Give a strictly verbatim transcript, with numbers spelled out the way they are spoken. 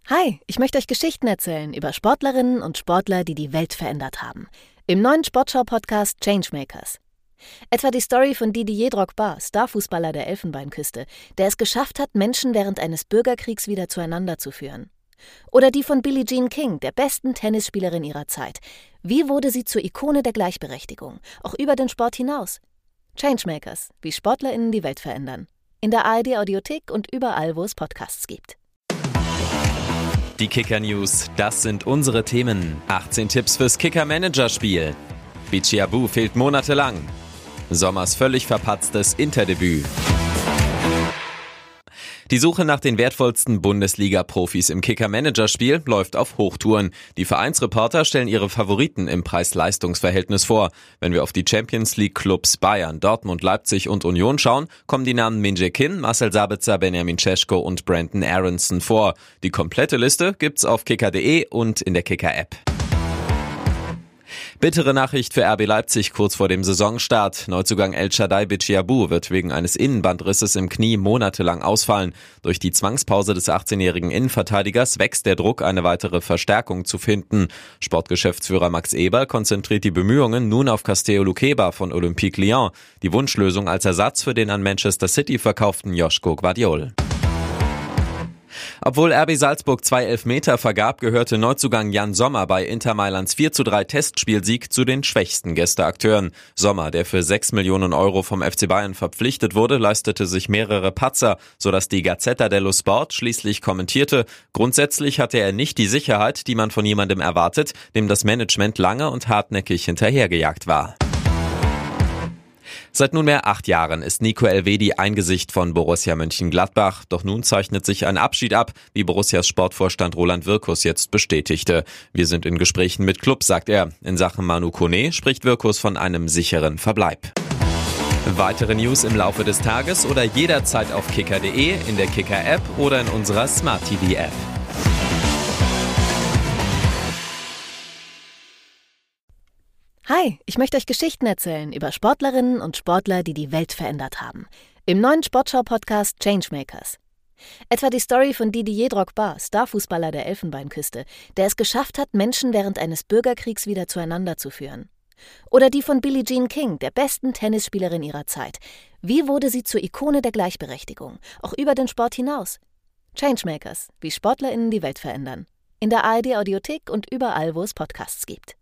Hi, ich möchte euch Geschichten erzählen über Sportlerinnen und Sportler, die die Welt verändert haben. Im neuen Sportschau-Podcast Changemakers. Etwa die Story von Didier Drogba, Starfußballer der Elfenbeinküste, der es geschafft hat, Menschen während eines Bürgerkriegs wieder zueinander zu führen. Oder die von Billie Jean King, der besten Tennisspielerin ihrer Zeit. Wie wurde sie zur Ikone der Gleichberechtigung, auch über den Sport hinaus? Changemakers, wie SportlerInnen die Welt verändern. In der A R D-Audiothek und überall, wo es Podcasts gibt. Die Kicker-News, das sind unsere Themen. achtzehn Tipps fürs Kicker-Manager-Spiel. Bicciabu fehlt monatelang. Sommers völlig verpatztes Interdebüt. Die Suche nach den wertvollsten Bundesliga-Profis im Kicker-Manager-Spiel läuft auf Hochtouren. Die Vereinsreporter stellen ihre Favoriten im Preis-Leistungs-Verhältnis vor. Wenn wir auf die Champions-League-Clubs Bayern, Dortmund, Leipzig und Union schauen, kommen die Namen Min-Jae Kim, Marcel Sabitzer, Benjamin Šeško und Brandon Aronson vor. Die komplette Liste gibt's auf kicker punkt de und in der Kicker-App. Bittere Nachricht für R B Leipzig kurz vor dem Saisonstart. Neuzugang El Shaddai Bicciabu wird wegen eines Innenbandrisses im Knie monatelang ausfallen. Durch die Zwangspause des achtzehnjährigen Innenverteidigers wächst der Druck, eine weitere Verstärkung zu finden. Sportgeschäftsführer Max Eberl konzentriert die Bemühungen nun auf Castello Luqueba von Olympique Lyon. Die Wunschlösung als Ersatz für den an Manchester City verkauften Joško Gvardiol. Obwohl R B Salzburg zwei Elfmeter vergab, gehörte Neuzugang Jan Sommer bei Inter Mailands vier zu drei Testspielsieg zu den schwächsten Gästeakteuren. Sommer, der für sechs Millionen Euro vom F C Bayern verpflichtet wurde, leistete sich mehrere Patzer, sodass die Gazzetta dello Sport schließlich kommentierte, grundsätzlich hatte er nicht die Sicherheit, die man von jemandem erwartet, dem das Management lange und hartnäckig hinterhergejagt war. Seit nunmehr acht Jahren ist Nico Elvedi ein Gesicht von Borussia Mönchengladbach. Doch nun zeichnet sich ein Abschied ab, wie Borussias Sportvorstand Roland Wirkus jetzt bestätigte. Wir sind in Gesprächen mit Club, sagt er. In Sachen Manu Kone spricht Wirkus von einem sicheren Verbleib. Weitere News im Laufe des Tages oder jederzeit auf kicker punkt de, in der Kicker-App oder in unserer Smart-T V-App. Hi, ich möchte euch Geschichten erzählen über Sportlerinnen und Sportler, die die Welt verändert haben. Im neuen Sportschau-Podcast Changemakers. Etwa die Story von Didier Drogba, Starfußballer der Elfenbeinküste, der es geschafft hat, Menschen während eines Bürgerkriegs wieder zueinander zu führen. Oder die von Billie Jean King, der besten Tennisspielerin ihrer Zeit. Wie wurde sie zur Ikone der Gleichberechtigung, auch über den Sport hinaus? Changemakers, wie SportlerInnen die Welt verändern. In der A R D-Audiothek und überall, wo es Podcasts gibt.